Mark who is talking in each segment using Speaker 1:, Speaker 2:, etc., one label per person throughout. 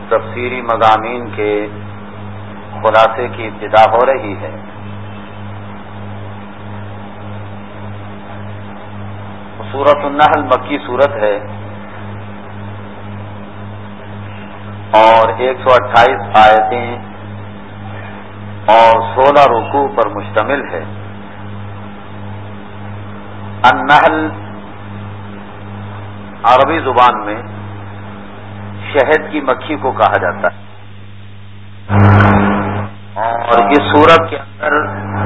Speaker 1: تفسیری مضامین کے خلاصے کی ابتدا ہو رہی ہے۔ سورۃ النحل مکی سورت ہے اور 128 آیتیں اور 16 رکوع پر مشتمل ہے۔ النحل عربی زبان میں شہد کی مکھی کو کہا جاتا ہے، اور اس سورت کے اندر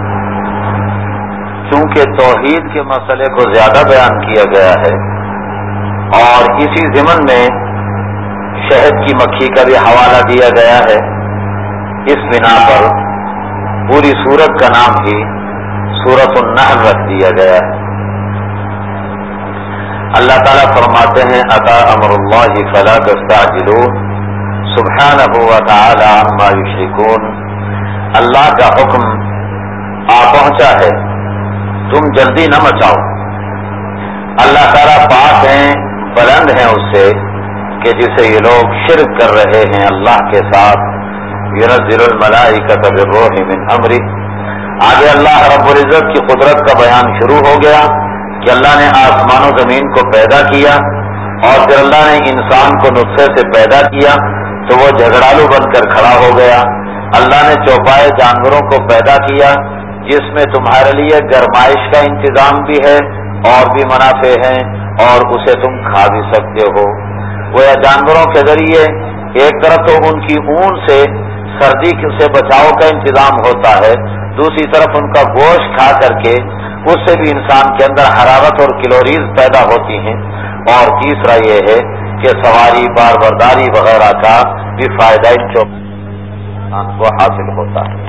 Speaker 1: چونکہ توحید کے مسئلے کو زیادہ بیان کیا گیا ہے اور اسی ضمن میں شہد کی مکھی کا بھی حوالہ دیا گیا ہے، اس بنا پر پوری سورت کا نام ہی سورۃ النحل رکھ دیا گیا ہے۔ اللہ تعالیٰ فرماتے ہیں اتی امر اللہ فلا تستعجلوہ سبحانہ وتعالی عما یشرکون، اللہ کا حکم آ پہنچا ہے، تم جلدی نہ مچاؤ۔ اللہ تعالیٰ پاک ہیں، بلند ہیں اس سے کہ جسے یہ لوگ شرک کر رہے ہیں اللہ کے ساتھ۔ ينزل الملائکۃ بالروح من امرہ، آگے اللہ رب العزت کی قدرت کا بیان شروع ہو گیا کہ اللہ نے آسمان و زمین کو پیدا کیا اور پھر اللہ نے انسان کو نطفے سے پیدا کیا تو وہ جھگڑالو بن کر کھڑا ہو گیا۔ اللہ نے چوپائے جانوروں کو پیدا کیا جس میں تمہارے لیے گرمائش کا انتظام بھی ہے اور بھی منافع ہیں اور اسے تم کھا بھی سکتے ہو۔ وہ جانوروں کے ذریعے ایک طرف تو ان کی اون سے سردی سے بچاؤ کا انتظام ہوتا ہے، دوسری طرف ان کا گوشت کھا کر کے اس سے بھی انسان کے اندر حرارت اور کیلوریز پیدا ہوتی ہیں، اور تیسرا یہ ہے کہ سواری بار برداری وغیرہ کا بھی فائدہ انسان کو حاصل ہوتا ہے۔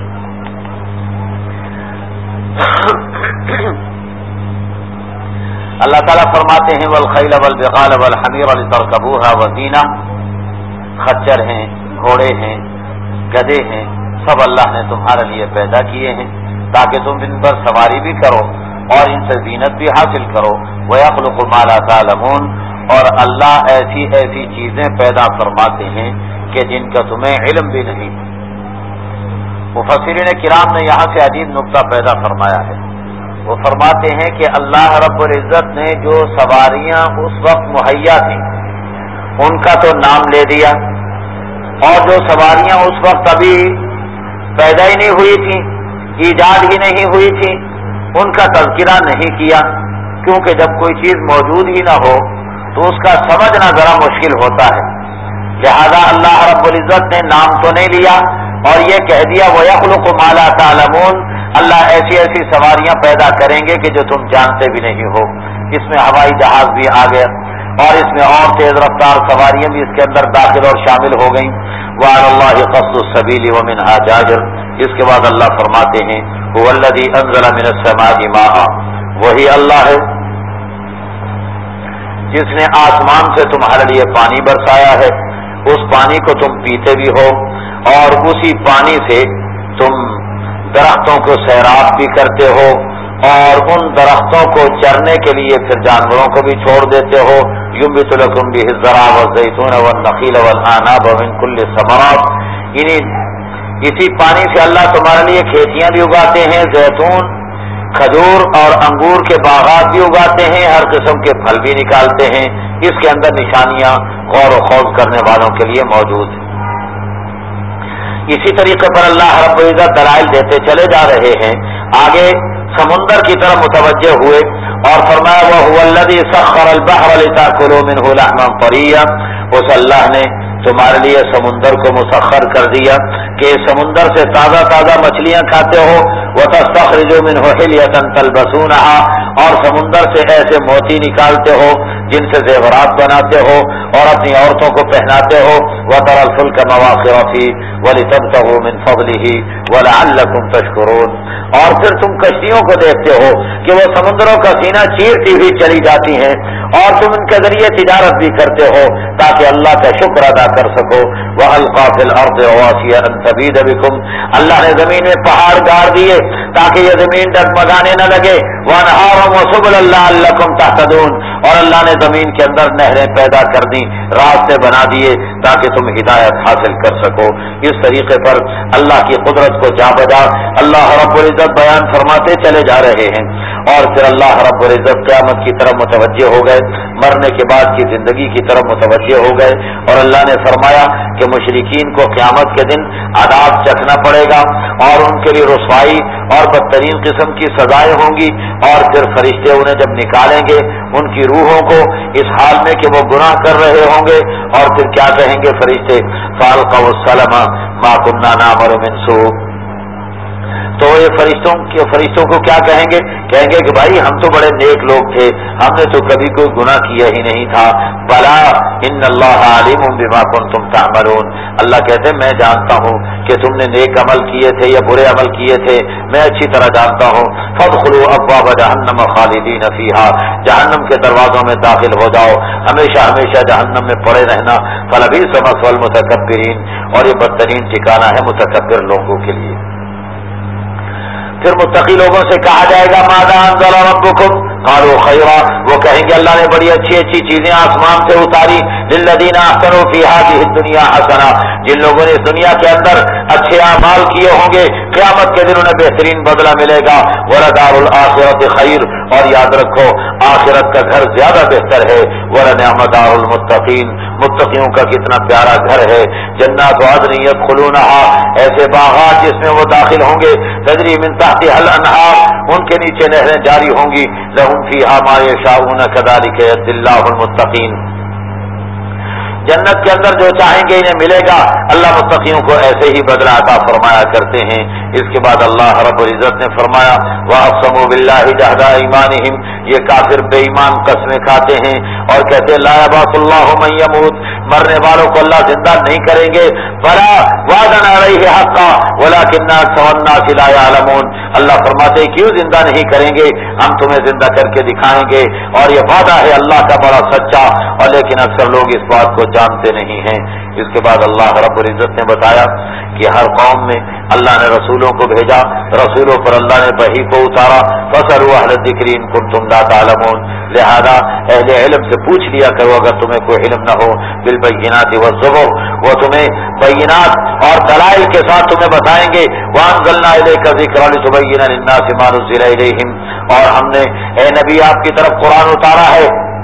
Speaker 1: اللہ تعالیٰ فرماتے ہیں والخیل والبغال والحمیر لترکبوها وزینہ، خچر ہیں، گھوڑے ہیں، گدھے ہیں، سب اللہ نے تمہارے لیے پیدا کیے ہیں تاکہ تم ان پر سواری بھی کرو اور ان سے زینت بھی حاصل کرو۔ وَيَخْلُقُ مَا لَا تَعْلَمُونَ، اور اللہ ایسی ایسی چیزیں پیدا فرماتے ہیں کہ جن کا تمہیں علم بھی نہیں۔ مفسرین کرام نے یہاں سے عجیب نقطہ پیدا فرمایا ہے، وہ فرماتے ہیں کہ اللہ رب العزت نے جو سواریاں اس وقت مہیا تھیں ان کا تو نام لے دیا، اور جو سواریاں اس وقت ابھی پیدا ہی نہیں ہوئی تھیں، ایجاد ہی نہیں ہوئی تھیں، ان کا تذکرہ نہیں کیا، کیونکہ جب کوئی چیز موجود ہی نہ ہو تو اس کا سمجھنا ذرا مشکل ہوتا ہے، لہذا اللہ رب العزت نے نام تو نہیں لیا اور یہ کہہ دیا وَيَخْلُقُ مَا لَا تَعْلَمُونَ، اللہ ایسی ایسی سواریاں پیدا کریں گے کہ جو تم جانتے بھی نہیں ہو۔ اس میں ہوائی جہاز بھی آ گیا اور اس میں اور تیز رفتار سواریاں بھی اس کے اندر داخل اور شامل ہو گئیں۔ وَعَلَى اللَّهِ قَصْدُ السَّبِيلِ وَمِنْهَا جَاجِرٌ، اس کے بعد اللہ فرماتے ہیں هُوَ الَّذِي أَنزَلَ مِنَ السَّمَاءِ مَاءً، وہی اللہ ہے جس نے آسمان سے تمہارے لیے پانی برسایا ہے، اس پانی کو تم پیتے بھی ہو اور اسی پانی سے تم درختوں کو سیراب بھی کرتے ہو اور ان درختوں کو چرنے کے لیے پھر جانوروں کو بھی چھوڑ دیتے ہو۔ ينبت لكم به الزرع والزيتون والنخيل والأعناب ومن كل الثمرات، اسی پانی سے اللہ تمہارے لیے کھیتیاں بھی اگاتے ہیں، زیتون، کھجور اور انگور کے باغات بھی اگاتے ہیں، ہر قسم کے پھل بھی نکالتے ہیں۔ اس کے اندر نشانیاں غور و خوض کرنے والوں کے لیے موجود ہیں۔ اسی طریقے پر اللہ رب العزت دلائل دیتے چلے جا رہے ہیں، آگے سمندر کی طرف متوجہ ہوئے اور فرمایا وَهُوَ الَّذِي سَخَّرَ الْبَحْرَ لِتَأْكُلُوا مِنْهُ لَحْمًا طَرِيًّا، اس اللہ نے تمہارے لیے سمندر کو مسخر کر دیا کہ سمندر سے تازہ تازہ مچھلیاں کھاتے ہو، وَتَسْتَخْرِجُوا مِنْهُ حِلْيَةً تَلْبَسُونَهَا، اور سمندر سے ایسے موتی نکالتے ہو جن سے زیورات بناتے ہو اور اپنی عورتوں کو پہناتے ہو، وَتَرَى الْفُلْكَ مَوَاخِرَ فِيهِ وَلِتَبْتَغُوا مِنْ فَضْلِهِ وَلَعَلَّكُمْ تَشْكُرُونَ، اور پھر تم کشتیوں کو دیکھتے ہو کہ وہ سمندروں کا سینہ چیرتی ہوئی چلی جاتی ہیں اور تم ان کے ذریعے تجارت بھی کرتے ہو تاکہ اللہ کا شکر ادا کر سکو۔ وَأَلْقَى فِي الْأَرْضِ رَوَاسِيَ أَن تَمِيدَ بِكُمْ، اللہ نے زمین میں پہاڑ گاڑ دیے تاکہ یہ زمین ڈگمگانے نہ لگے۔ وَأَنْهَارًا وَسُبُلًا لَعَلَّكُمْ تَهْتَدُونَ، اور اللہ نے زمین کے اندر نہریں پیدا کر دی، راستے بنا دیے تاکہ تم ہدایت حاصل کر سکو۔ اس طریقے پر اللہ کی قدرت کو جا بجا اللہ رب العزت بیان فرماتے چلے جا رہے ہیں، اور پھر اللہ رب العزت قیامت کی طرف متوجہ ہو گئے، مرنے کے بعد کی زندگی کی طرف متوجہ ہو گئے، اور اللہ نے فرمایا کہ مشرکین کو قیامت کے دن عذاب چکھنا پڑے گا اور ان کے لیے رسوائی اور بدترین قسم کی سزائیں ہوں گی، اور پھر فرشتے انہیں جب نکالیں گے ان کی روحوں کو اس حال میں کہ وہ گناہ کر رہے ہوں گے، اور پھر کیا کہیں گے فرشتے؟ فَأَلْقَوْا السَّلَمَ مَا كُنَّا نَعْمَلُ مِنْ سُوءٍ۔ تو یہ فرشتوں کو کیا کہیں گے کہ بھائی ہم تو بڑے نیک لوگ تھے، ہم نے تو کبھی کوئی گناہ کیا ہی نہیں تھا۔ بلا ان اللہ علیم بما کنتم تعملون، اللہ کہتے ہیں میں جانتا ہوں کہ تم نے نیک عمل کیے تھے یا برے عمل کیے تھے، میں اچھی طرح جانتا ہوں۔ فادخلوا ابواب جہنم خالدین فیہا، جہنم کے دروازوں میں داخل ہو جاؤ، ہمیشہ ہمیشہ جہنم میں پڑے رہنا۔ فلبئس مثوى المتکبرین، اور یہ بدترین ٹھکانہ ہے متکبر لوگوں کے لیے۔ پھر متقی لوگوں سے کہا جائے گا ماذا انزل ربکم قالوا خیرا، وہ کہیں گے اللہ نے بڑی اچھی اچھی چیزیں آسمان سے اتاری، للذین احسنوا فی هذه الدنیا حسنہ، جن لوگوں نے اس دنیا کے اندر اچھے اعمال کیے ہوں گے قیامت کے دن انہیں بہترین بدلہ ملے گا، ولدار الآخرۃ خیر، اور یاد رکھو آخرت کا گھر زیادہ بہتر ہے، ولنعم دار المتقین، متقیوں کا کتنا پیارا گھر ہے، جنات عدن یدخلونها، ایسے باغات جس میں وہ داخل ہوں گے، تجری من تحتها الانہار، ان کے نیچے نہریں جاری ہوں گی، لہم فیہا ما یشاؤون کذالک یجزی اللہ المتقین، جنت کے اندر جو چاہیں گے انہیں ملے گا، اللہ متقیوں کو ایسے ہی بدلہ عطا فرمایا کرتے ہیں۔ اس کے بعد اللہ رب العزت نے فرمایا وَأَقْسَمُوا بِاللَّهِ جَهْدَ أَيْمَانِهِمْ، یہ کافر بے ایمان قسمیں کھاتے ہیں اور کہتے ہیں لا يبعث اللہ من يموت، مرنے والوں کو اللہ زندہ نہیں کریں گے، بلا وعدا علیہ حقا ولکن اکثر الناس لا يعلمون، اللہ فرماتے ہیں کیوں زندہ نہیں کریں گے، ہم تمہیں زندہ کر کے دکھائیں گے، اور یہ وعدہ ہے اللہ کا بڑا سچا، اور لیکن اکثر لوگ اس بات کو جانتے نہیں ہیں۔ اس کے بعد اللہ رب العزت نے بتایا کہ ہر قوم میں اللہ نے رسولوں کو بھیجا، رسولوں پر اللہ نے وحی کو اتارا، فَاسْأَلُوا أَهْلَ الذِّكْرِ إِن كُنتُمْ لَا تَعْلَمُونَ، لہذا اہل علم سے پوچھ لیا کرو اگر تمہیں کوئی علم نہ ہو، بالبینات والزبر، وہ تمہیں بینات اور دلائل کے ساتھ تمہیں بتائیں گے، وَأَنزَلْنَا إِلَيْكَ الذِّكْرَ لِتُبَيِّنَ لِلنَّاسِ مَا نُزِّلَ إِلَيْهِمْ، اور ہم نے اے نبی آپ کی طرف قرآن اتارا ہے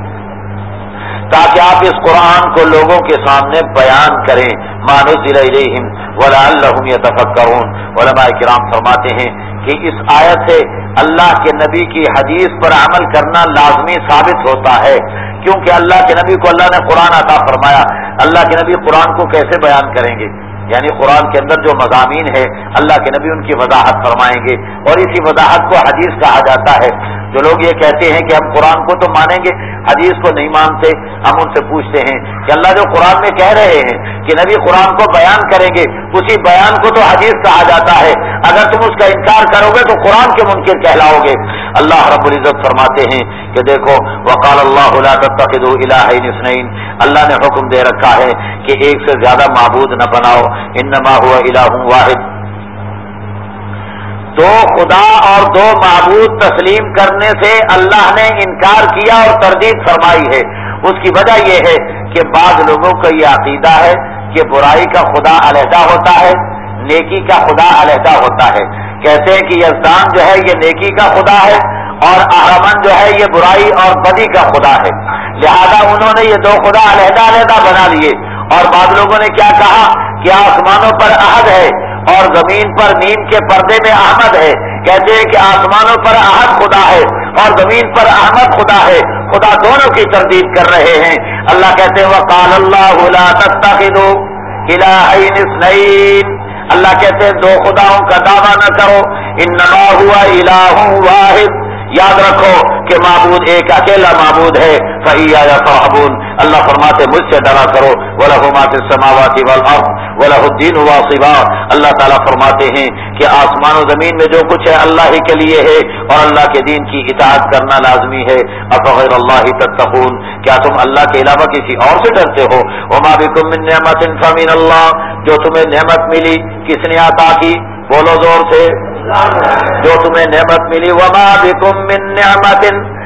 Speaker 1: تاکہ آپ اس قرآن کو لوگوں کے سامنے بیان کریں، ما نزل الیہم ولعلہم یتفکرون۔ علماء کرام فرماتے ہیں کہ اس آیت سے اللہ کے نبی کی حدیث پر عمل کرنا لازمی ثابت ہوتا ہے، کیونکہ اللہ کے نبی کو اللہ نے قرآن عطا فرمایا، اللہ کے نبی قرآن کو کیسے بیان کریں گے؟ یعنی قرآن کے اندر جو مضامین ہے اللہ کے نبی ان کی وضاحت فرمائیں گے، اور اسی وضاحت کو حدیث کہا جاتا ہے۔ جو لوگ یہ کہتے ہیں کہ ہم قرآن کو تو مانیں گے حدیث کو نہیں مانتے، ہم ان سے پوچھتے ہیں کہ اللہ جو قرآن میں کہہ رہے ہیں کہ نبی قرآن کو بیان کریں گے، اسی بیان کو تو حدیث کہا جاتا ہے، اگر تم اس کا انکار کرو گے تو قرآن کے منکر کہلاؤ گے۔ اللہ رب العزت فرماتے ہیں کہ دیکھو وقال اللہ لا تتخذوا الہین اثنین، اللہ نے حکم دے رکھا ہے کہ ایک سے زیادہ معبود نہ بناؤ، انما هو الہ واحد، دو خدا اور دو معبود تسلیم کرنے سے اللہ نے انکار کیا اور تردید فرمائی ہے۔ اس کی وجہ یہ ہے کہ بعض لوگوں کا یہ عقیدہ ہے کہ برائی کا خدا علیحدہ ہوتا ہے، نیکی کا خدا علیحدہ ہوتا ہے، کہتے ہیں کہ یزدان جو ہے یہ نیکی کا خدا ہے اور اہرمن جو ہے یہ برائی اور بدی کا خدا ہے، لہذا انہوں نے یہ دو خدا علیحدہ علیحدہ بنا لیے۔ اور بعض لوگوں نے کیا کہا کہ آسمانوں پر احد ہے اور زمین پر نیم کے پردے میں احمد ہے، کہتے ہیں کہ آسمانوں پر احد خدا ہے اور زمین پر احمد خدا ہے، خدا دونوں کی تردید کر رہے ہیں۔ اللہ کہتے ہیں وقال اللہ لا تتخذوا الہین اثنین، اللہ کہتے ہیں دو خداؤں کا دعویٰ نہ کرو، انما ہوا الہ واحد، یاد رکھو کہ معبود ایک اکیلا معبود ہے، فإیایا فاعبدون، اللہ فرماتے مجھ سے ڈرا کرو، وَلَهُ مَا فِي السَّمَاوَاتِ وَالْأَرْضِ وَلَهُ الدِّينُ وَاصِبًا، اللہ تعالیٰ فرماتے ہیں کہ آسمان و زمین میں جو کچھ ہے اللہ ہی کے لیے ہے اور اللہ کے دین کی اطاعت کرنا لازمی ہے۔ أَفَغَيْرَ اللَّهِ تَتَّقُونَ، کیا تم اللہ کے علاوہ کسی اور سے ڈرتے ہو؟ وَمَا بِكُم مِّن نِّعْمَةٍ فَمِنَ اللَّهِ، جو تمہیں نعمت ملی کس نے عطا کی؟ بولو زور سے، جو تمہیں نعمت ملی، وما بکم من نعمت،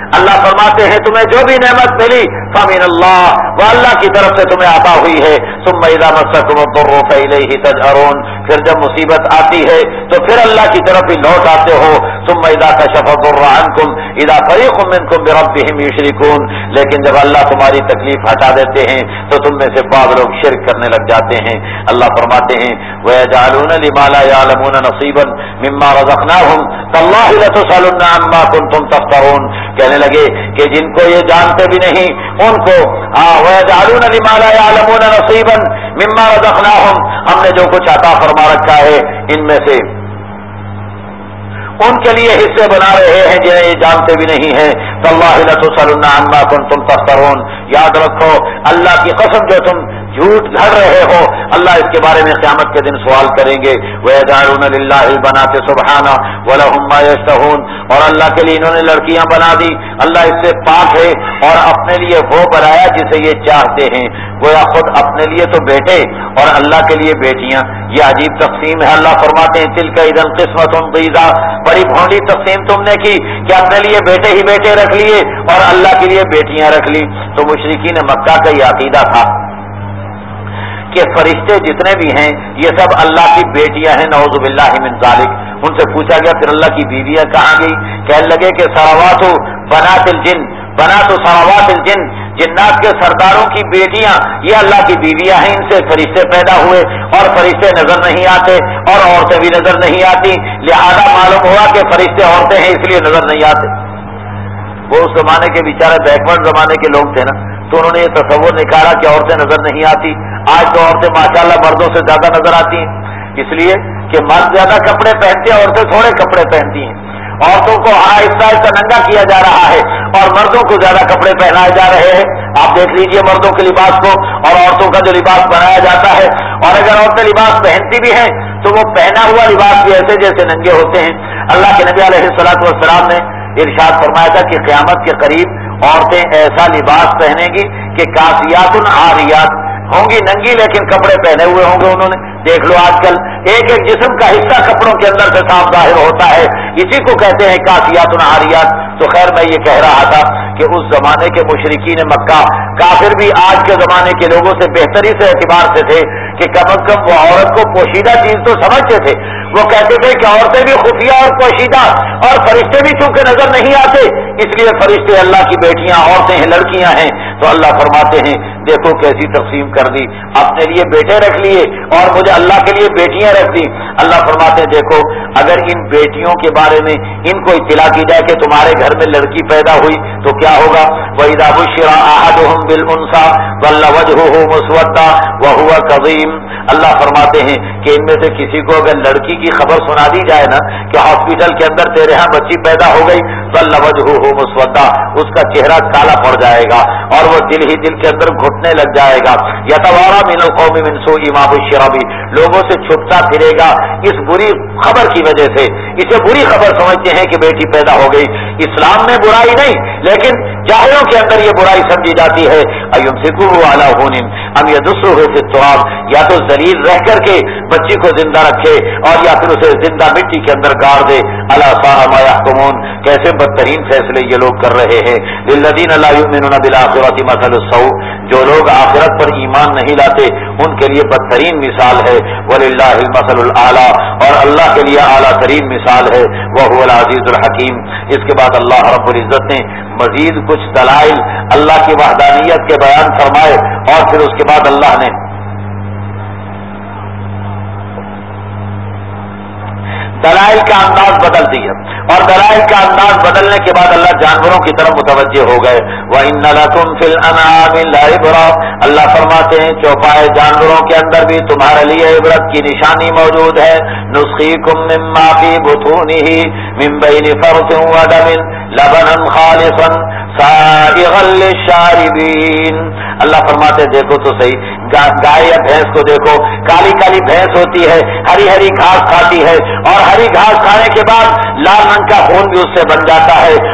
Speaker 1: اللہ फरमाते हैं तुम्हें जो भी नेमत मिली फमिन अल्लाह, वो अल्लाह की तरफ से तुम्हें अता हुई है। सुम्मा इज़ा मस्सकुम अद्दुर्रु फइलैहि तजअरून, फिर जब मुसीबत आती है तो फिर अल्लाह की तरफ ही लौट आते हो। सुम्मा इज़ा कशफ़ अद्दुर्र अन्कुम इज़ा फरीक़ुम मिनकुम बिरब्बिहिम युशरिकून, लेकिन जब अल्लाह तुम्हारी तकलीफ हटा देते हैं तो तुम में से बाद लोग शिरक करने लग जाते हैं। अल्लाह फरमाते हैं वयजअलून लिमा ला यअलमून नसीबन मिम्मा रज़क़नाहुम तल्लाहि लतुसअलुन्ना अम्मा कुन्तुम तफ्तरून, कहने लगे कि जिनको ये जानते भी नहीं उनको वयजअलून लिमा ला यअलमून नसीबन मिम्मा रज़क़नाहुम, हमने जो कुछ अता फरमा रखा है इनमें से उनके लिए हिस्से बना रहे हैं जिन्हें ये जानते भी नहीं है। तल्लाहि लतुसअलुन्ना अम्मा कुन्तुम तफ्तरून, याद रखो अल्लाह की कसम जो तुम झूठ घड़ रहे हो अल्लाह इसके बारे में क़यामत के दिन सवाल करेंगे। वयजअलून लिल्लाहिल बनाति सुब्हाना व लहुम मा यश्तहून, और अल्लाह के लिए इन्होंने लड़कियां बना दी, अल्लाह इससे पाक है और अपने लिए वो बनाया जिसे ये चाहते हैं। गोया खुद अपने लिए तो बेटे और अल्लाह के लिए बेटियां, ये अजीब तक़सीम है। अल्लाह फरमाते हैं तिलका इज़न क़िस्मतुन ज़ीज़ा, बड़ी भोंडी तक़सीम तुमने की कि अपने लिए बेटे ही बेटे रख लिए और अल्लाह के लिए बेटियां रख ली। तो मुशरिकीन मक्का का ये अकीदा था कि फरिश्ते जितने भी हैं ये सब अल्लाह की बेटियां हैं, नऊज़ु बिल्लाहि मिन ज़ालिक। उनसे पूछा गया फिर अल्लाह की बीवियां कहाँ गई? कहने लगे कि सरावातु बनातिल जिन, बनातु सरावातिल जिन, जिन्नात के सरदारों की बेटियां ये अल्लाह की बीवियां हैं, इनसे फरिश्ते पैदा हुए और फरिश्ते नजर नहीं आते और औरतें भी नजर नहीं आती, लिहाजा मालूम हुआ कि फरिश्ते औरतें हैं इसलिए नजर नहीं आते। वो उस जमाने के बेचारे बैकवर्ड जमाने के लोग थे ना, तो उन्होंने ये तसव्वुर निकाला कि औरतें नजर नहीं आती। आज तो औरतें माशाल्लाह मर्दों से ज्यादा नजर आती हैं, इसलिए कि मर्द ज्यादा कपड़े पहनते हैं, औरतें थोड़े कपड़े पहनती हैं। औरतों को आहिस्ता आहिस्ता नंगा किया जा रहा है और मर्दों को ज्यादा कपड़े पहनाए जा रहे हैं। आप देख लीजिए मर्दों के लिबास को और औरतों का जो लिबास बनाया जाता है, और अगर औरतें लिबास पहनती भी हैं तो वो पहना हुआ लिबास भी ऐसे जैसे नंगे होते हैं। अल्लाह के नबी अलैहिस्सलातु वस्सलाम ने इरशाद फरमाया था कि क़यामत के करीब औरतें ऐसा लिबास पहनेंगी कि कासियातुन आरियात होंगी, नंगी लेकिन कपड़े पहने हुए होंगे उन्होंने। देख लो आजकल एक एक जिस्म का हिस्सा कपड़ों के अंदर से साफ जाहिर होता है, इसी को कहते हैं कासियातुन आरियात। तो खैर मैं ये कह रहा था कि उस जमाने के मुशरिकीन मक्का काफिर भी आज के जमाने के लोगों से बेहतरी से एतबार से थे कि कम अज कम वो औरत को पोशीदा चीज तो समझते थे। वो कहते थे कि औरतें भी खुफिया और पोशीदा और फरिश्ते भी चूंकि नजर नहीं आते इसलिए फरिश्ते अल्लाह की बेटियां, औरतें हैं, लड़कियां हैं। तो अल्लाह फरमाते हैं देखो कैसी तकसीम कर दी, अपने लिए बेटे रख लिए और मुझे अल्लाह के लिए बेटियां रख दी। अल्लाह फरमाते हैं देखो अगर इन बेटियों के बारे में इनको इत्तला की जाए कि तुम्हारे घर में लड़की पैदा हुई तो क्या होगा? वइज़ा बुश्शिरा अहदुहुम बिल उन्सा वल्ला वजहुहु मुस्वद्दा व हुवा कज़ीम। अल्लाह फरमाते हैं कि इनमें से किसी को अगर लड़की की खबर सुना दी जाए ना कि हॉस्पिटल के अंदर तेरे यहाँ बच्ची पैदा हो गई, वल्ला वजहुहु मुस्वद्दा, उसका चेहरा काला पड़ जाएगा और वो दिल ही दिल के अंदर घुटने लग जाएगा। यतवारा मिनल कौमी मिन सूइ मा बुश्शिरा बिही, लोगों से छुपता फिरेगा इस बुरी खबर की वजह से। इसे बुरी खबर समझते हैं कि बेटी पैदा हो गई। इस्लाम में बुराई नहीं, लेकिन जाहिलों के अंदर ये बुराई समझी जाती है। अयुमसिकुहु अला हुनिन अम यदुस्सुहु फित तुराब, या तो जलील रह करके बच्ची को जिंदा रखे और या फिर उसे जिंदा मिट्टी के अंदर गाड़ दे। अला साअ मा यहकुमून, कैसे बदतरीन फैसले ये लोग कर रहे हैं। लिल्लज़ीना ला युमिनूना बिल आखिरति मसलुस सौ, जो लोग आखिरत पर ईमान नहीं लाते उनके लिए बदतरीन मिसाल है। वलिल्लाहिल मसलुल आला, और अल्लाह के लिए आला तरीन मिसाल है। वह हुवल अज़ीज़ुल हकीम। इसके बाद अल्लाह रब्बुल इज्जत ने मजीद कुछ दलाइल अल्लाह की वहदानियत के बयान फरमाए और फिर उसके बाद अल्लाह ने दलाइल का अंदाज बदल दिया, और दलाइल का अंदाज बदलने के बाद अल्लाह जानवरों की तरफ मुतवज्जे हो गए। व इन्ना लकुम फिल अनआमि लइब्रा, अल्लाह फरमाते हैं चौपाए जानवरों के अंदर भी तुम्हारे लिए इबरत की निशानी मौजूद है। नुस्खीकुम मिम्मा फी बुतूनिही मिन बैनि फरसिन व दमिन लबनन खालिसन साइगल लिशारिबीन। अल्लाह फरमाते देखो तो सही, गाय या भैंस को देखो, काली काली भैंस होती है, हरी हरी घास खाती है और हरी घास खाने के बाद लाल रंग का खून भी उससे बन जाता है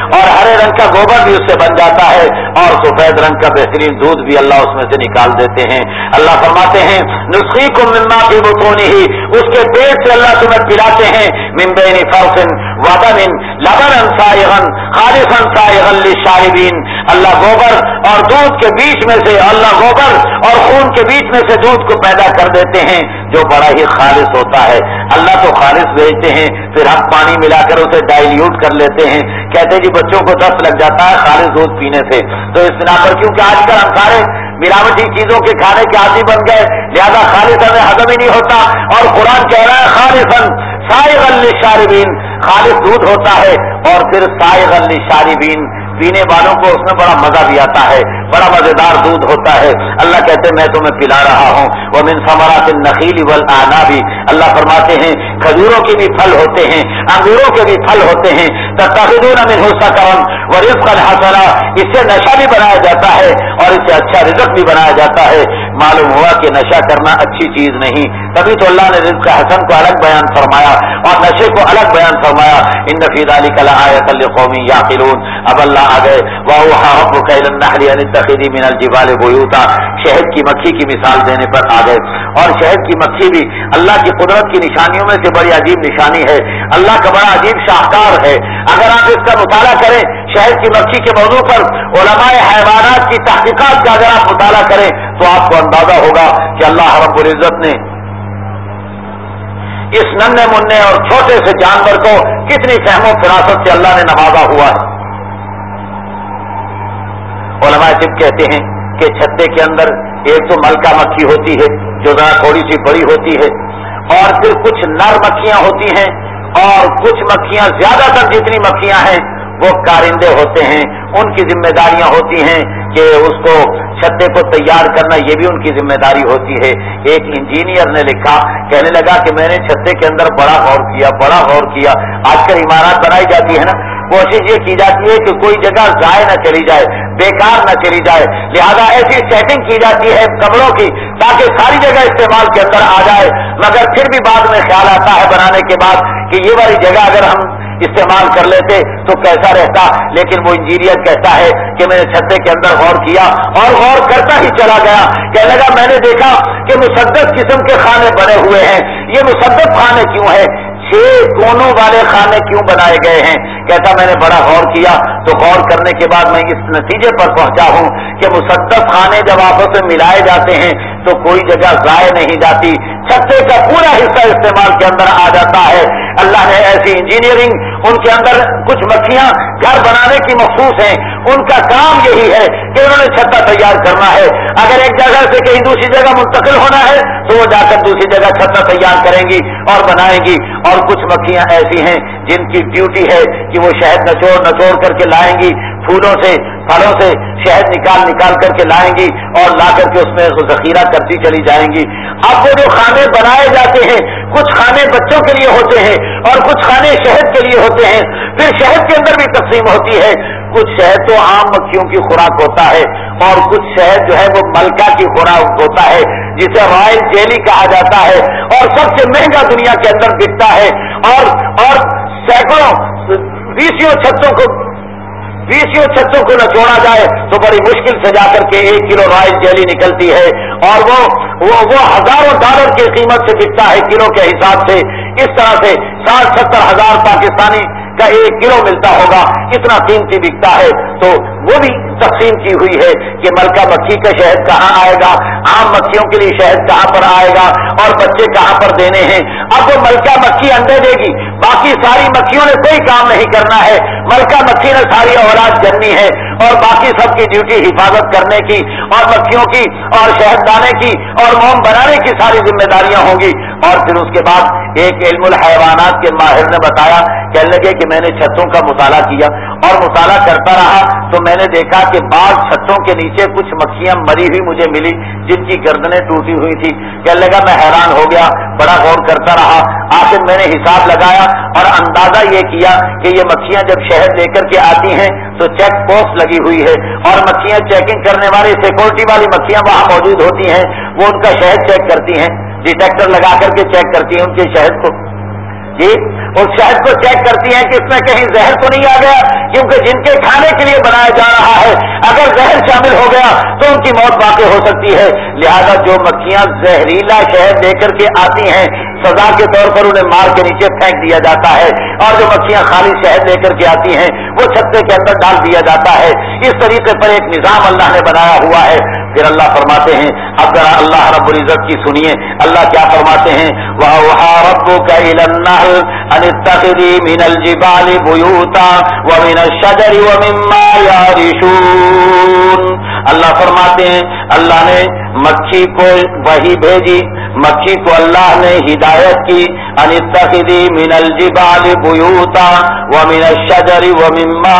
Speaker 1: اور हरे रंग का गोबर भी उससे बन जाता है, और सफेद रंग का बेहतरीन दूध भी अल्लाह उसमें से निकाल देते हैं। अल्लाह फरमाते हैं नुस्कीकुम मिम्मा फी बुतूनिही, उसके पेट से अल्लाह तुम्हें पिलाते हैं, मिन बैनि फर्सिन व दमिन लबनन साइगन खालिसन साइगन लिशारिबीन, अल्लाह गोबर और दूध के बीच में से, अल्लाह गोबर और खून के बीच में से दूध को पैदा कर देते हैं जो बड़ा ही खालिस होता है। अल्लाह तो खालिस भेजते हैं, फिर हम पानी मिलाकर उसे डाइल्यूट कर लेते हैं, कहते जी बच्चों को दस्त लग जाता है खालिस दूध पीने से। तो इस बिना पर क्योंकि आजकल हम सारे मिलावटी चीजों के खाने के आदी बन गए, लिहाजा खालिस हमें हजम ही नहीं होता। और कुरान कह रहा है खालिसन साइगन लिशारिबीन, खालिस दूध होता है और फिर साइगन लिशारिबीन, पीने वालों को उसमें बड़ा मजा भी आता है, बड़ा मजेदार दूध होता है। अल्लाह कहते हैं मैं तुम्हें पिला रहा हूँ। व मिन समरातिन नखील वल आनाबी, अल्लाह फरमाते हैं खजूरों के भी फल होते हैं, अंगूरों के भी फल होते हैं। तत्तखिज़ून मिन्हु सकरन व रिज़्क़न हसना, इससे नशा भी बनाया जाता है और इससे अच्छा रिज़्क़ भी बनाया जाता है। मालूम हुआ कि नशा करना अच्छी चीज नहीं, तभी तो अल्लाह ने रिज़्क़ हसन को अलग बयान फरमाया और नशे को अलग बयान फरमाया। इन्न फी ज़ालिका लआयतन लिक़ौमिन याक़िलून। अब अल्लाह आ गए वअौहा रब्बुका इलन नहली अन इत्तख़िज़ी मिनल जिबालि बुयूता, शहद की मक्खी की मिसाल देने पर आ गए। और शहद की मक्खी भी अल्लाह की कुदरत की निशानियों में से बड़ी अजीब निशानी है, अल्लाह का बड़ा अजीब शाहकार है। अगर आप इसका मुताला करें शहद की मक्खी के मौजू पर उलमाए हैवानात की तहकीकात का अगर आप मुताला करें तो आपको अंदाजा होगा कि अल्लाह रब्बुल इज्जत ने इस नन्हे मुन्ने और छोटे से जानवर को कितनी फहमो फिरासत से अल्लाह ने नवाजा हुआ है। उलमाए तिब कहते हैं कि छत्ते के अंदर एक तो मलका मक्खी होती है जो जरा थोड़ी सी बड़ी होती है, और फिर कुछ नर मक्खियां होती हैं, और कुछ मक्खियां, ज्यादातर जितनी मक्खियां हैं वो कारिंदे होते हैं। उनकी जिम्मेदारियां होती हैं कि उसको छत्ते को तैयार करना, ये भी उनकी जिम्मेदारी होती है। एक इंजीनियर ने लिखा, कहने लगा कि मैंने छत्ते के अंदर बड़ा गौर किया। आजकल इमारत बनाई जाती है ना, कोशिश ये की जाती है कि कोई जगह जाए न चली जाए, बेकार न चली जाए, लिहाजा ऐसी सेटिंग की जाती है कमरों की ताकि सारी जगह इस्तेमाल के अंदर आ जाए। मगर फिर भी बाद में ख्याल आता है बनाने के बाद कि ये वाली जगह अगर हम इस्तेमाल कर लेते तो कैसा रहता। लेकिन वो इंजीनियर कहता है कि मैंने छत्ते के अंदर गौर किया और गौर करता ही चला गया। कहने लगा मैंने देखा कि मुसद्दस किस्म के खाने बने हुए हैं। ये मुसद्दस खाने क्यों है, 6 कोनों वाले खाने क्यों बनाए गए हैं? कहता मैंने बड़ा गौर किया, तो गौर करने के बाद मैं इस नतीजे पर पहुंचा हूं कि मुसद्दस खाने जब आपस में मिलाए जाते हैं तो कोई जगह जाए नहीं जाती, छत्ते का पूरा हिस्सा इस्तेमाल के अंदर आ जाता है। अल्लाह ने ऐसी इंजीनियरिंग उनके अंदर, कुछ मक्खियां घर बनाने की मखसूस हैं, उनका काम यही है कि उन्होंने छत्ता तैयार करना है। अगर एक जगह से कहीं दूसरी जगह मुंतकिल होना है तो वो जाकर दूसरी जगह छत्ता तैयार करेंगी और बनाएंगी। और कुछ मक्खियां ऐसी हैं जिनकी ड्यूटी है कि वो शहद नचोड़ करके लाएंगी, फूलों से फलों से शहद निकाल करके लाएंगी और ला करके उसमें जखीरा करती चली जाएंगी। अब वो जो खाने बनाए जाते हैं, कुछ खाने बच्चों के लिए होते हैं और कुछ खाने शहद के लिए होते हैं। फिर शहद के अंदर भी तकसीम होती है, कुछ शहद तो आम मक्खियों की खुराक होता है और कुछ शहद जो है वो मलका की खुराक होता है जिसे रॉयल जेली कहा जाता है और सबसे महंगा दुनिया के अंदर बिकता है। और सैकड़ों 20 छत्तों को नचोड़ा जाए तो बड़ी मुश्किल से जाकर के 1 किलो रॉयल जेली निकलती है और वो हजारों डॉलर की कीमत से बिकता है किलो के हिसाब से। इस तरह से 60-70 हजार पाकिस्तानी का 1 किलो मिलता होगा, इतना कीमती बिकता है। तो वो भी तकसीम की हुई है कि मलका मक्खी का शहद कहाँ आएगा, आम मक्खियों के लिए शहद कहाँ पर आएगा और बच्चे कहाँ पर देने हैं। अब वो मलका मक्खी अंडे देगी, बाकी सारी मक्खियों ने कोई काम नहीं करना है, मलका मक्खी ने सारी औलाद जन्नी है और बाकी सबकी ड्यूटी हिफाजत करने की और मक्खियों की और शहददाने की और मोम बनाने की सारी जिम्मेदारियां होंगी। और फिर उसके बाद एक इल्मुल हैवानात के माहिर ने बताया, कहने लगे कि मैंने छत्तों का मुताला किया और मुताला करता रहा तो मैंने देखा कि बाज़ छत्तों के नीचे कुछ मक्खियां मरी हुई मुझे मिली जिनकी गर्दनें टूटी हुई थी। कहने लगा मैं हैरान हो गया, बड़ा गौर करता रहा, आखिर मैंने हिसाब लगाया और अंदाजा ये किया कि ये मक्खियां जब शहद लेकर के आती हैं तो चेक पोस्ट लगी हुई है और मक्खियां चेकिंग करने वाली सिक्योरिटी वाली मक्खियां वहां मौजूद होती हैं, वो उनका शहद चेक करती हैं, डिटेक्टर लगा करके चेक करती हैं उनके शहद को। جی اس شہد کو چیک کرتی ہیں کہ اس میں کہیں زہر تو نہیں آ گیا، کیونکہ جن کے کھانے کے لیے بنایا جا رہا ہے اگر زہر شامل ہو گیا تو ان کی موت واقع ہو سکتی ہے. لہذا جو مکھیاں زہریلا شہد لے کر کے آتی ہیں سزا کے طور پر انہیں مار کے نیچے پھینک دیا جاتا ہے، اور جو مکھیاں خالی شہد لے کر کے آتی ہیں وہ چھتے کے اندر ڈال دیا جاتا ہے. اس طریقے پر ایک نظام اللہ نے بنایا ہوا ہے. پھر اللہ فرماتے ہیں، اب ذرا اللہ رب العزت کی سنیے اللہ کیا فرماتے ہیں، وَأَوْحَىٰ رَبُّكَ إِلَى النَّحْلِ أَنِ اتَّخِذِي مِنَ الْجِبَالِ بُيُوتًا وَمِنَ الشَّجَرِ وَمِمَّا يَعْرِشُونَ. اللہ فرماتے ہیں اللہ نے مکھی کو وحی بھیجی، مکھی کو اللہ نے ہدایت کی، ان اتخذی من الجبال بیوتا ومن الشجر ومما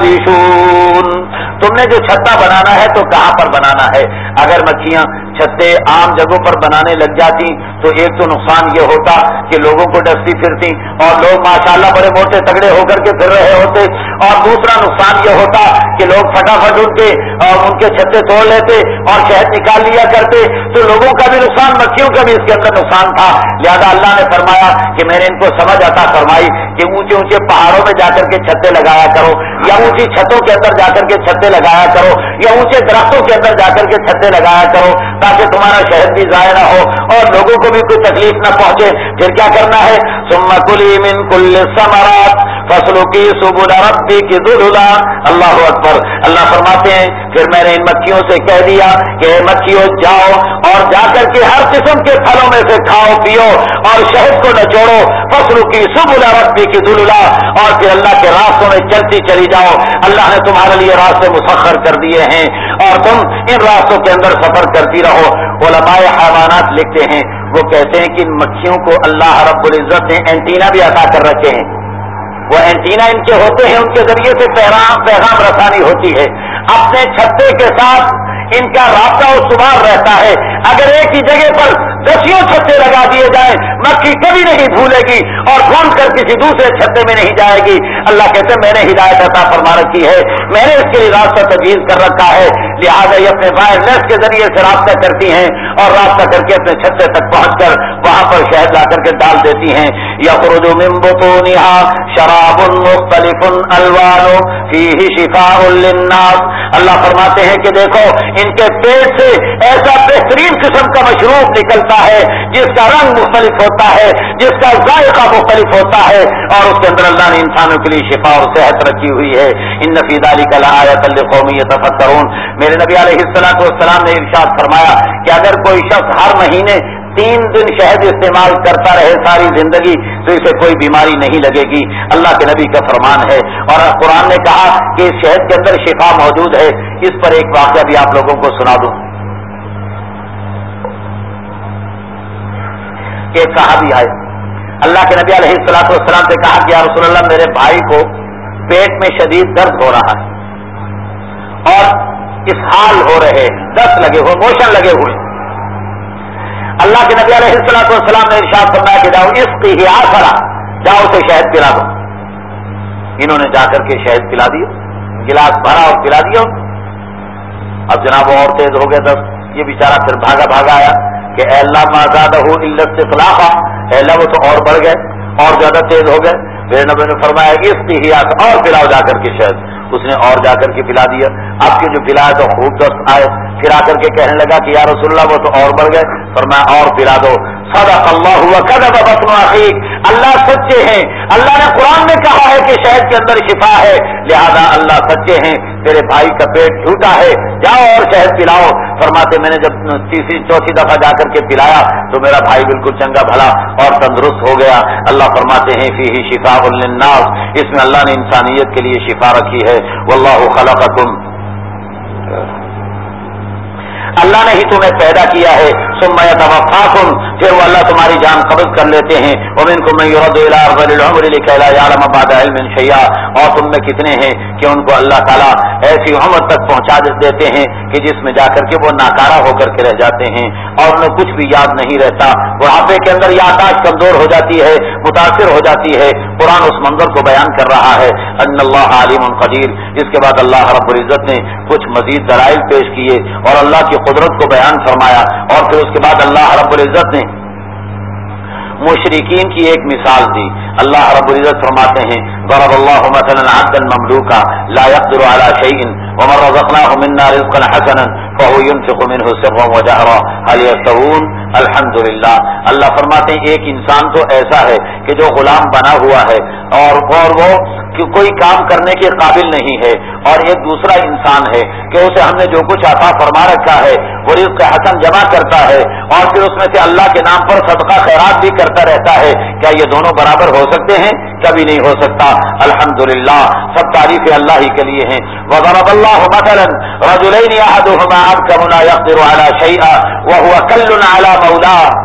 Speaker 1: یعرشون. تم نے جو چھتا بنانا ہے تو کہاں پر بنانا ہے؟ اگر مکھیاں چھتے عام جگہوں پر بنانے لگ جاتی تو ایک تو نقصان یہ ہوتا کہ لوگوں کو ڈستی پھرتی اور لوگ ماشاءاللہ بڑے موٹے تگڑے ہو کر کے پھر رہے ہوتے، اور دوسرا نقصان یہ ہوتا کہ لوگ فٹافٹ ان کے چھتے توڑ لیتے اور شہد نکال لیا کرتے، تو لوگوں کا بھی نقصان مکھیوں کا بھی اس کے اندر نقصان تھا. لہذا اللہ نے فرمایا کہ میں نے ان کو سمجھ عطا فرمائی کہ اونچے اونچے پہاڑوں میں جا کر کے چھتے لگایا کرو، یا اونچی چھتوں کے اندر جا کر کے چھتے لگایا کرو، یا اونچے درختوں کے اندر جا کر کے چھتے لگایا کرو تاکہ تمہارا شہد بھی ضائع نہ ہو اور لوگوں کو بھی کوئی تکلیف نہ پہنچے. پھر کیا کرنا ہے؟ ثم کلی من کل الثمرات فاسلکی سبل ربک ذللا. اللہ اکبر. اللہ فرماتے ہیں پھر میں نے ان مکھیوں سے کہہ دیا کہ مکھیوں جاؤ اور جا کر کے ہر قسم کے پھلوں میں سے کھاؤ پیو اور شہد کو نچوڑو. فاسلکی سبل ربک ذللا. اور پھر اللہ کے راستوں میں چلتی چلی جاؤ. اللہ نے تمہارے لیے راستے مسخر کر دیے ہیں اور تم ان راستوں کے اندر سفر کرتی رہو. علماء حیوانات لکھتے ہیں، وہ کہتے ہیں کہ ان مکھیوں کو اللہ رب العزت نے اینٹینا بھی عطا کر رکھے ہیں. وہ اینٹینا ان کے ہوتے ہیں، ان کے ذریعے سے پیغام رسانی ہوتی ہے. اپنے چھتے کے ساتھ ان کا رابطہ استوار رہتا ہے. اگر ایک ہی جگہ پر دسیوں چھتے لگا دیے جائیں مکھی کبھی نہیں بھولے گی اور ڈھونڈ کر کسی دوسرے چھتے میں نہیں جائے گی. اللہ کہتے ہیں میں نے ہدایت عطا فرما رکھی ہے، میں نے اس کے لیے راستہ تجویز کر رکھا ہے. لہٰذا یہ اپنے وائرلیس کے ذریعے سے رابطہ کرتی ہیں اور رابطہ کر کے اپنے چھتے تک پہنچ کر وہاں پر شہد لا کر کے ڈال دیتی ہیں. یخرج من بطونها شراب مختلف الوان فیہ شفاء للناس. اللہ فرماتے ہیں کہ دیکھو ان کے پیٹ سے ایسا بہترین قسم کا مشروب نکلتا ہے جس کا رنگ مختلف ہوتا ہے، جس کا ذائقہ مختلف ہوتا ہے، اور اس کے اندر اللہ نے انسانوں کے لیے شفا اور صحت رکھی ہوئی ہے. ان فی ذلک لآیۃ لقوم یتفکرون. میرے نبی علیہ الصلوۃ والسلام نے ارشاد فرمایا کہ اگر کوئی شخص ہر مہینے 3 دن شہد استعمال کرتا رہے ساری زندگی تو اسے کوئی بیماری نہیں لگے گی. اللہ کے نبی کا فرمان ہے. اور قرآن نے کہا کہ اس شہد کے اندر شفا موجود ہے. اس پر ایک واقعہ بھی آپ لوگوں کو سنا دوں. ایک صحابی آئے اللہ کے نبی علیہ الصلوۃ والسلام سے کہا کہ یا رسول اللہ میرے بھائی کو پیٹ میں شدید درد ہو رہا ہے اور اسہال ہو رہے ہیں، دست لگے ہوئے، موشن لگے ہوئے. اللہ کے نبی علیہ الصلوۃ والسلام نے ارشاد فرمایا کہ جاؤ اسقیہ آخرا، جاؤ اسے شہد پلا دو. انہوں نے جا کر کے شہد پلا دیا، گلاس بھرا اور پلا دیا. اب جناب وہ اور تیز ہو گیا دست. یہ بیچارہ پھر بھاگا آیا کہ اے اللہ ما زادہ الا استفلاقا، اے اللہ وہ تو اور بڑھ گئے اور زیادہ تیز ہو گئے. میرے نبی نے فرمایا اسقیہ اور پلاؤ جا کر کے شہد. اس نے اور جا کر کے پلا دیا. آپ کے جو پلایا تو خوب دست آئے. پھر آ کر کے کہنے لگا کہ یا رسول اللہ وہ تو اور بڑھ گئے. فرمایا اور پلا دو. صدق اللہ وکذب بطن اخیک. اللہ سچے ہیں. اللہ نے قرآن میں کہا ہے کہ شہد کے اندر شفا ہے، لہذا اللہ سچے ہیں. تیرے بھائی کا پیٹ جھوٹا ہے، جاؤ اور شہد پلاؤ. فرماتے میں نے جب تیسری چوتھی دفعہ جا کر کے پلایا تو میرا بھائی بالکل چنگا بھلا اور تندرست ہو گیا. اللہ فرماتے ہیں فیہ شفاء للناس، اس میں اللہ نے انسانیت کے لیے شفا رکھی ہے. واللہ خلقکم، اللہ نے ہی تمہیں پیدا کیا ہے. ثم یتوفاکم، پھر وہ اللہ تمہاری جان قبض کر لیتے ہیں. ومنکم من یرد الی ارذل العمر لکی لا یعلم بعد علم شیئا. اور تم میں کتنے ہیں کہ ان کو اللہ تعالیٰ ایسی عمر تک پہنچا دیتے ہیں کہ جس میں جا کر کے وہ ناکارہ ہو کر کے رہ جاتے ہیں اور انہیں کچھ بھی یاد نہیں رہتا. بڑھاپے کے اندر یادداشت کمزور ہو جاتی ہے، متاثر ہو جاتی ہے. قرآن اس منظر کو بیان کر رہا ہے ان اللہ علیم قدیر. اس کے بعد اللہ رب العزت نے کچھ مزید دلائل پیش کیے اور اللہ کی قدرت کو بیان فرمایا. اور پھر اس کے بعد اللہ رب العزت نے मुशरिकीन की एक मिसाल दी। अल्लाह रब्बुल इज्जत फरमाते हैं ज़रबल्लाहु मसलन अब्दन ममलूका ला यक़दिरु अला शैइन व मन रज़क़नाहु मिन्ना रिज़क़न हसनन फहुव युनफ़िक़ु मिन्हु सिर्रन व जहरा हल यस्तवून अल्हम्दुलिल्लाह। अल्लाह फरमाते हैं एक इंसान तो ऐसा है कि जो गुलाम बना हुआ है और वो कोई काम करने के काबिल नहीं है, और एक दूसरा इंसान है कि उसे हमने जो कुछ अता फरमा रखा है वो रिज़्क़ हसन जमा करता है और फिर उसमें से अल्लाह के नाम पर सदका खैरात भी करता रहता है। क्या ये दोनों बराबर हो सकते हैं? कभी नहीं हो सकता। अल्हम्दुलिल्लाह, सब तारीफ़ें अल्लाह ही के लिए हैं। वज़रबल्लाहु मसलन रजुलैनि अहदुहुमा अबकम ला यक़दिरु अला शैअन व हुवा कल्लुन अला मौलाह।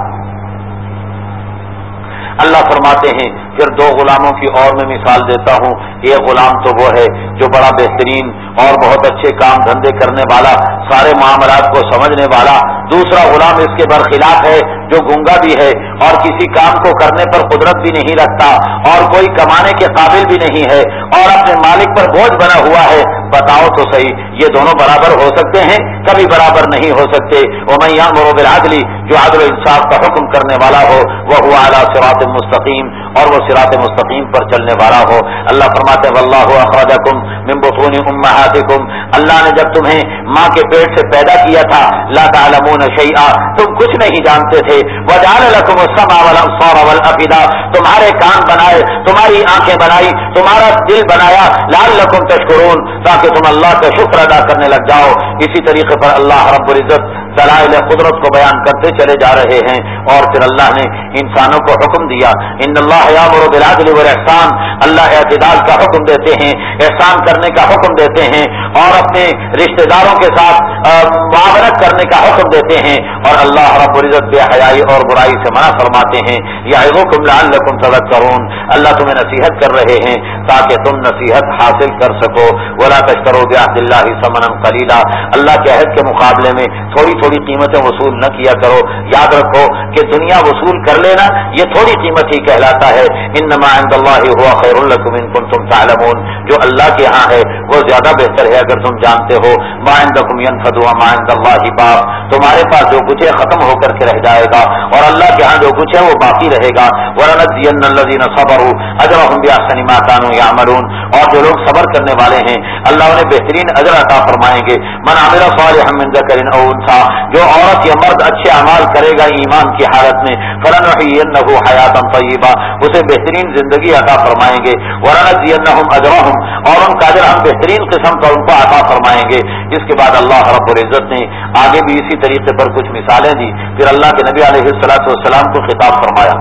Speaker 1: अल्लाह फरमाते हैं फिर दो गुलामों की और मैं मिसाल देता हूँ। एक गुलाम तो वो है जो बड़ा बेहतरीन और बहुत अच्छे काम धंधे करने वाला, सारे मामलात को समझने वाला। दूसरा गुलाम इसके बरखिलाफ है जो गूंगा भी है और किसी काम को करने पर कुदरत भी नहीं रखता और कोई कमाने के काबिल भी नहीं है और अपने मालिक पर बोझ बना हुआ है। बताओ तो सही, ये दोनों बराबर हो सकते हैं? कभी बराबर नहीं हो सकते। वमन यअमुरु बिल अदली, जो अदल इंसाफ का हुक्म करने वाला हो, वह हुवा अला सिरातिन मुस्तकीम, और वो सिरात मुस्तकीम पर चलने वाला हो। अल्लाह फरमाते हैं वल्लाहु अखरजकुम मिन बुतूनि उम्महातिकुम, अल्लाह ने जब तुम्हें माँ के पेट से पैदा किया था, ला तअलमून शैआ, तुम कुछ नहीं जानते थे। वजअल लकुमुस समा वल अबसार वल अफिदा, तुम्हारे कान बनाए, तुम्हारी आंखें बनाई, तुम्हारा दिल बनाया, लअल्लकुम तशकुरून, ताकि तुम अल्लाह का शुक्र अदा करने लग जाओ। इसी तरीके पर अल्लाह रब्बुल इज्जत दलाइल कुदरत को बयान करते चले जा रहे हैं। और फिर अल्लाह ने इंसानों को हुक्म दिया, इन्नल्लाह यामुरु बिल अदल वल इहसान, अल्लाह एतदाल का हुक्म देते हैं, एहसान करने का हुक्म देते हैं और अपने रिश्तेदारों के साथ मुआवनत करने का हुक्म देते हैं। और अल्लाह रब्बुल इज्जत बेहयाई और बुराई से मना फरमाते हैं। यअज़ुकुम लअल्लकुम तज़क्करून, अल्लाह तुम्हें नसीहत कर रहे हैं ताकि तुम नसीहत हासिल कर सको। वला तश्तरू बिअहदिल्लाहि समनन कलीला, अल्लाह के अहद के मुकाबले में थोड़ी थोड़ी कीमतें वसूल न किया करो। याद रखो कि दुनिया वसूल कर लेना ये थोड़ी कीमत ही कहलाता है। इन्नमा इंदल्लाहि हुवा खैरुल लकुम इन कुंतुम तअलमून, जो अल्लाह के यहाँ है वो ज्यादा बेहतर है अगर तुम जानते हो। मा इंदकुम यनफदु व मा इंदल्लाहि बाक़, तुम्हारे पास जो कुछ है खत्म होकर के रह जाएगा और अल्लाह के यहाँ जो कुछ है वो बाकी रहेगा। वलनज़ियन्नल्लज़ीना सबरू अजरहुम बिअहसनि मा कानू यअमलून, और जो लोग सब्र करने वाले हैं अल्लाह उन्हें बेहतरीन अजर अता फरमाएंगे। मन अमिला सालिहन मिन ज़करिन औ उन्सा, जो औरत या मर्द अच्छे अमाल करेगा ईमान की हालत में, फलनुहयिन्नहु हयातन तय्यिबा, उसे बेहतरीन जिंदगी अता फरमाएंगे। वलनज़ियन्नहुम अजरहुम, और उनका अजर हम बेहतरीन किस्म का उनको अता फरमाएंगे। इसके बाद अल्लाह रब्बुल इज्जत ने आगे भी इसी तरीके पर कुछ मिसालें दी। फिर अल्लाह के नबी अलैहिस्सलातु वस्सलाम को खिताब फरमाया,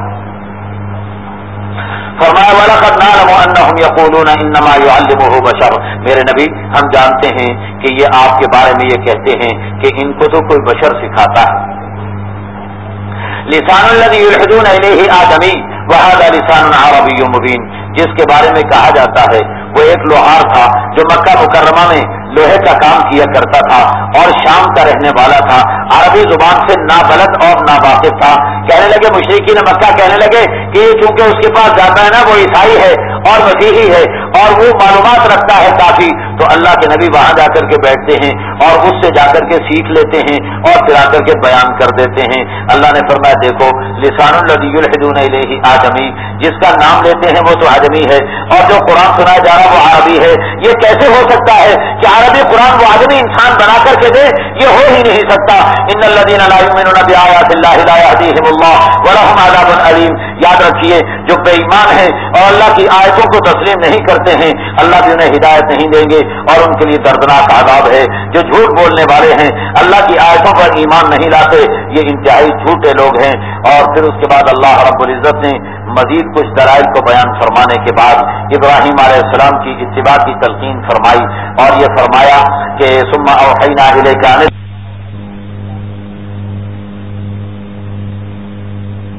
Speaker 1: फरमाया वलक़द नअलमु अन्नहुम यक़ूलून इन्नमा युअल्लिमुहु बशर, मेरे नबी हम जानते हैं कि ये आपके बारे में ये कहते हैं कि इनको तो कोई बशर सिखाता है। लिसानुल लज़ी युल्हिदून इलैहि आदमी व हाज़ा लिसानुन अरबिय्युम मुबीन, जिसके बारे में कहा जाता है वो एक लोहार था जो मक्का मुकर्रमा में लोहे का काम किया करता था और शाम का रहने वाला था, अरबी जुबान से नाबलद और नावाकिफ था। कहने लगे मुशरिकीन मक्का कहने लगे कि चूंकि उसके पास जाता है ना वो ईसाई है और मसीही है और वो मालूमात रखता है काफी, तो अल्लाह के नबी वहां जाकर के बैठते हैं और उससे जाकर के सीख लेते हैं और फिर आकर के बयान कर देते हैं। अल्लाह ने फरमाया देखो लिसानुल लज़ी युल्हिदून इलैहि आदमी, जिसका नाम लेते हैं वो तो आदमी है और जो कुरान सुनाया जा रहा है वो अरबी है। ये कैसे हो सकता है कि अरबी कुरान वो आदमी इंसान बना करके दे? ये हो ही नहीं सकता। इन्नल लज़ीना ला युमिनूना बिआयातिल्लाहि ला यहदीहिमुल्लाह व लहुम अज़ाबुन अलीम, याद रखिए जो बेईमान है और अल्लाह की आयतों को तस्लीम नहीं करते हैं अल्लाह भी उन्हें हिदायत नहीं देंगे और उनके लिए दर्दनाक आज़ाब है। जो झूठ बोलने वाले हैं अल्लाह की आयतों पर ईमान नहीं लाते, ये इंतहाई झूठे लोग हैं। और फिर उसके बाद अल्लाह रब्बुल इज्जत ने मजीद कुछ दलाइल को बयान फरमाने के बाद इब्राहीम अलैहिस्सलाम की इत्तिबा की तलकीन फरमाई और ये फरमाया कि सुम्मा औहैना इलैका